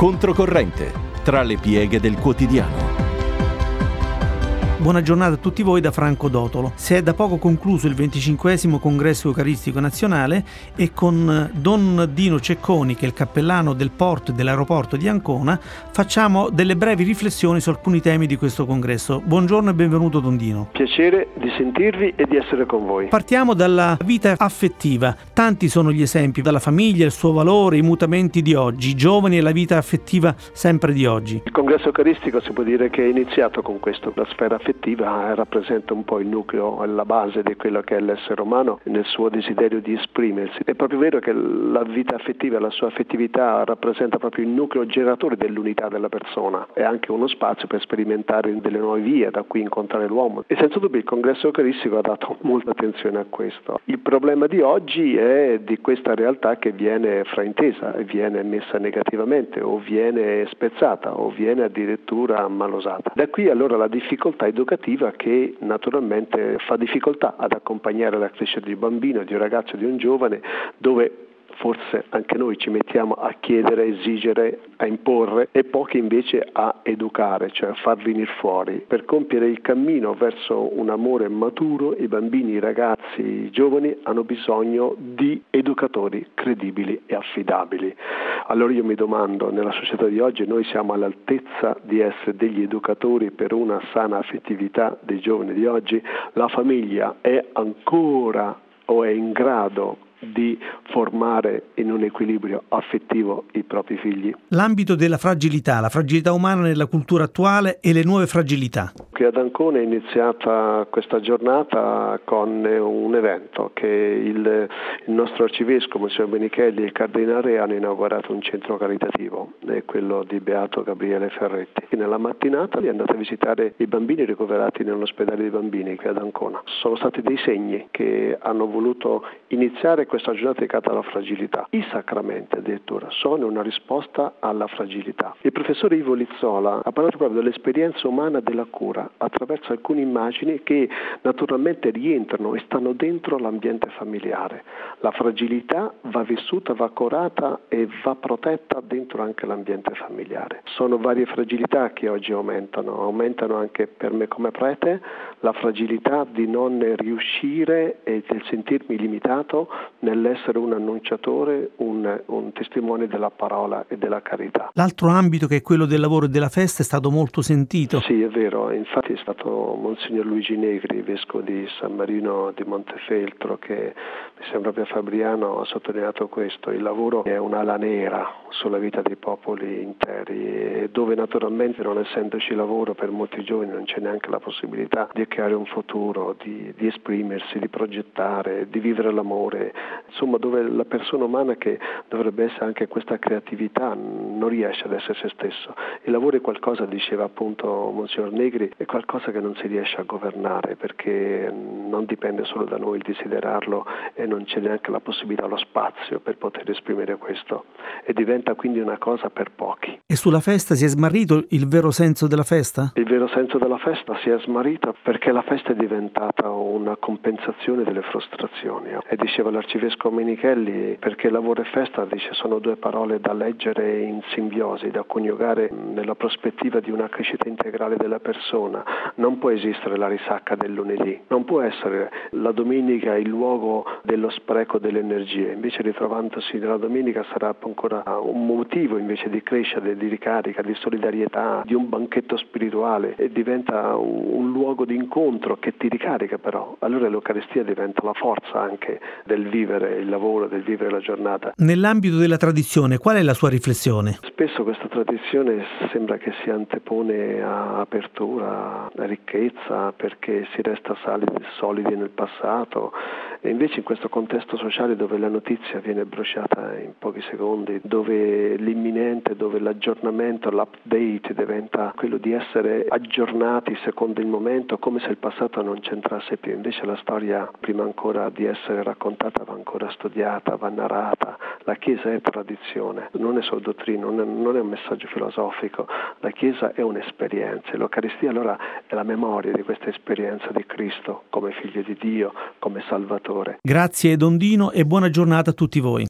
Controcorrente, tra le pieghe del quotidiano. Buona giornata a tutti voi da Franco Dotolo. Si è da poco concluso il 25° Congresso Eucaristico Nazionale e con Don Dino Cecconi, che è il cappellano del porto e dell'aeroporto di Ancona, facciamo delle brevi riflessioni su alcuni temi di questo congresso. Buongiorno e benvenuto Don Dino. Piacere di sentirvi e di essere con voi. Partiamo dalla vita affettiva. Tanti sono gli esempi, dalla famiglia, il suo valore, i mutamenti di oggi, i giovani e la vita affettiva sempre di oggi. Il Congresso Eucaristico si può dire che è iniziato con questo, la sfera affettiva rappresenta un po' il nucleo, la base di quello che è l'essere umano nel suo desiderio di esprimersi. È proprio vero che la vita affettiva, la sua affettività rappresenta proprio il nucleo generatore dell'unità della persona, è anche uno spazio per sperimentare delle nuove vie da cui incontrare l'uomo e senza dubbio il Congresso Eucaristico ha dato molta attenzione a questo. Il problema di oggi è di questa realtà che viene fraintesa, viene messa negativamente o viene spezzata o viene addirittura malosata. Da qui allora la difficoltà educativa che naturalmente fa difficoltà ad accompagnare la crescita di un bambino, di un ragazzo, di un giovane, dove forse anche noi ci mettiamo a chiedere, a esigere, a imporre e pochi invece a educare, cioè a far venire fuori. Per compiere il cammino verso un amore maturo, i bambini, i ragazzi, i giovani hanno bisogno di educatori credibili e affidabili. Allora io mi domando, nella società di oggi noi siamo all'altezza di essere degli educatori per una sana affettività dei giovani di oggi? La famiglia è ancora o è in grado di formare in un equilibrio affettivo i propri figli? L'ambito della fragilità, la fragilità umana nella cultura attuale e le nuove fragilità. Qui ad Ancona è iniziata questa giornata con un evento che il nostro arcivescovo, Monsignor Benichelli e il Cardinale hanno inaugurato un centro caritativo, è quello di Beato Gabriele Ferretti. E nella mattinata è andato a visitare i bambini ricoverati nell'ospedale dei bambini qui ad Ancona. Sono stati dei segni che hanno voluto iniziare questa giornata dedicata alla fragilità. I sacramenti addirittura sono una risposta alla fragilità. Il professore Ivo Lizzola ha parlato proprio dell'esperienza umana della cura attraverso alcune immagini che naturalmente rientrano e stanno dentro l'ambiente familiare. La fragilità va vissuta, va curata e va protetta dentro anche l'ambiente familiare. Sono varie fragilità che oggi aumentano anche per me come prete, la fragilità di non riuscire e del sentirmi limitato nell'essere un annunciatore, un testimone della parola e della carità. L'altro ambito, che è quello del lavoro e della festa, è stato molto sentito. Sì, è vero, infatti è stato Monsignor Luigi Negri, vescovo di San Marino di Montefeltro, che mi sembra proprio Fabriano ha sottolineato questo: il lavoro è un'ala nera sulla vita dei popoli interi, e dove naturalmente, non essendoci lavoro, per molti giovani non c'è neanche la possibilità di creare un futuro, di esprimersi, di progettare, di vivere l'amore, insomma dove la persona umana, che dovrebbe essere anche questa creatività, non riesce ad essere se stesso. Il lavoro è qualcosa, diceva appunto Monsignor Negri, è qualcosa che non si riesce a governare, perché non dipende solo da noi il desiderarlo e non c'è neanche la possibilità, lo spazio per poter esprimere questo, e diventa quindi una cosa per pochi. E sulla festa si è smarrito il vero senso della festa? Il vero senso della festa si è smarrito perché la festa è diventata una compensazione delle frustrazioni. E diceva l'arcivescovo Benichelli, perché lavoro e festa, dice, sono due parole da leggere in simbiosi, da coniugare nella prospettiva di una crescita integrale della persona. Non può esistere la risacca del lunedì, non può essere la domenica il luogo dello spreco delle energie, invece ritrovandosi nella domenica sarà ancora un motivo invece di crescita, di ricarica, di solidarietà, di un banchetto spirituale, e diventa un luogo di incontro che ti ricarica. Però allora l'Eucaristia diventa la forza anche del vivere il lavoro, del vivere la giornata. Nell'ambito della tradizione, qual è la sua riflessione? Spesso questa tradizione sembra che si antepone a apertura, a ricchezza, perché si resta solidi nel passato, e invece in questo contesto sociale dove la notizia viene bruciata in pochi secondi, dove l'imminente, dove l'aggiornamento, l'update diventa quello di essere aggiornati secondo il momento, come se il passato non c'entrasse più. Invece la storia, prima ancora di essere raccontata, va ancora studiata, va narrata. La Chiesa è tradizione, non è solo dottrina, non è un messaggio filosofico. La Chiesa è un'esperienza, e l'Eucaristia allora è la memoria di questa esperienza di Cristo come Figlio di Dio, come Salvatore. Grazie Don Dino e buona giornata a tutti voi.